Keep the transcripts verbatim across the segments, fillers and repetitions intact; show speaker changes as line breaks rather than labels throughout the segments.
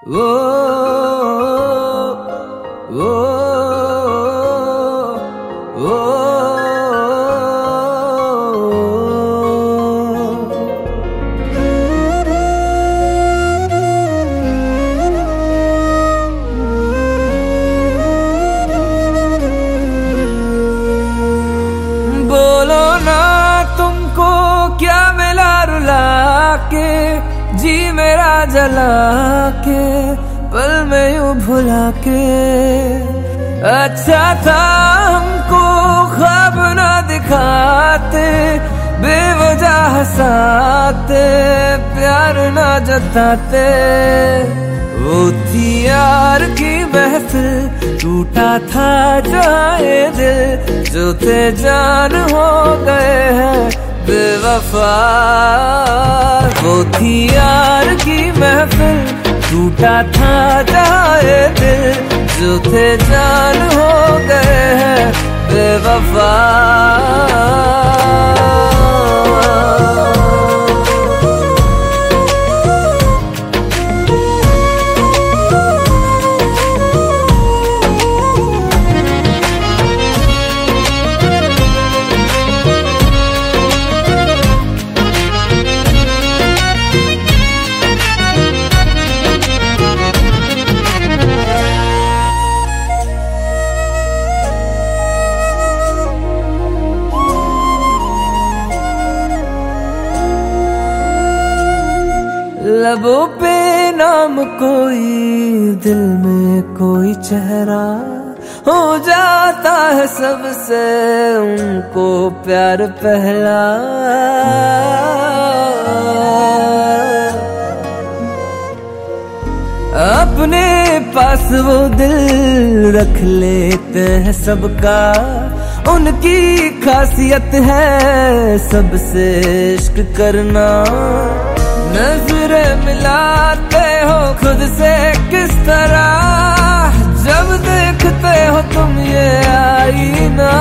वो वो वो बोलो ना तुमको क्या मिला रुला के, जी मेरा जला के, पल में यूं भुला के। अच्छा था हमको ख्वाब ना दिखाते, बेवजह हंसाते, प्यार ना जताते। वो थी यार की महफिल, टूटा था जाए दिल, जो थे जान हो गए हैं बेवफा। वो थी यार की महफिल, टूटा था जाए दिल, जो थे जान हो गए हैं बेवफा। लबों पे नाम कोई, दिल में कोई चेहरा, हो जाता है सबसे उनको प्यार पहला। अपने पास वो दिल रख लेते हैं सबका, उनकी खासियत है सबसे इश्क करना। नजरें मिलाते हो खुद से किस तरह, जब देखते हो तुम ये आईना।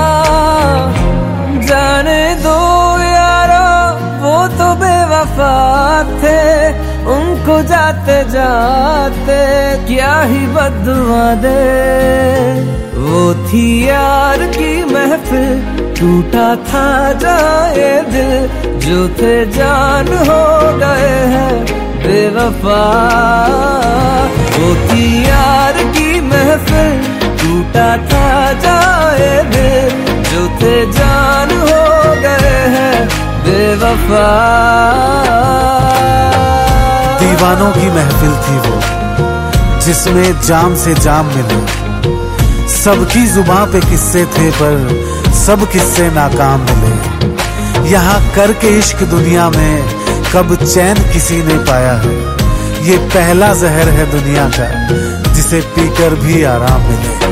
जाने दो यारो वो तो बेवफा थे, उनको जाते जाते क्या ही बद्दुआ दे। वो थी यार की महफिल, टूटा था जाए दिल, जो थे जान हो गए हैं बेवफा। वो थी यार की महफिल, टूटा था जाए दिल, जो थे जान हो गए हैं बेवफा।
दीवानों की महफिल थी वो, जिसमें जाम से जाम मिले। सबकी जुबां पे किस्से थे पर सब किस्से नाकाम मिले। यहाँ करके इश्क दुनिया में कब चैन किसी ने पाया है, ये पहला जहर है दुनिया का, जिसे पीकर भी आराम मिले।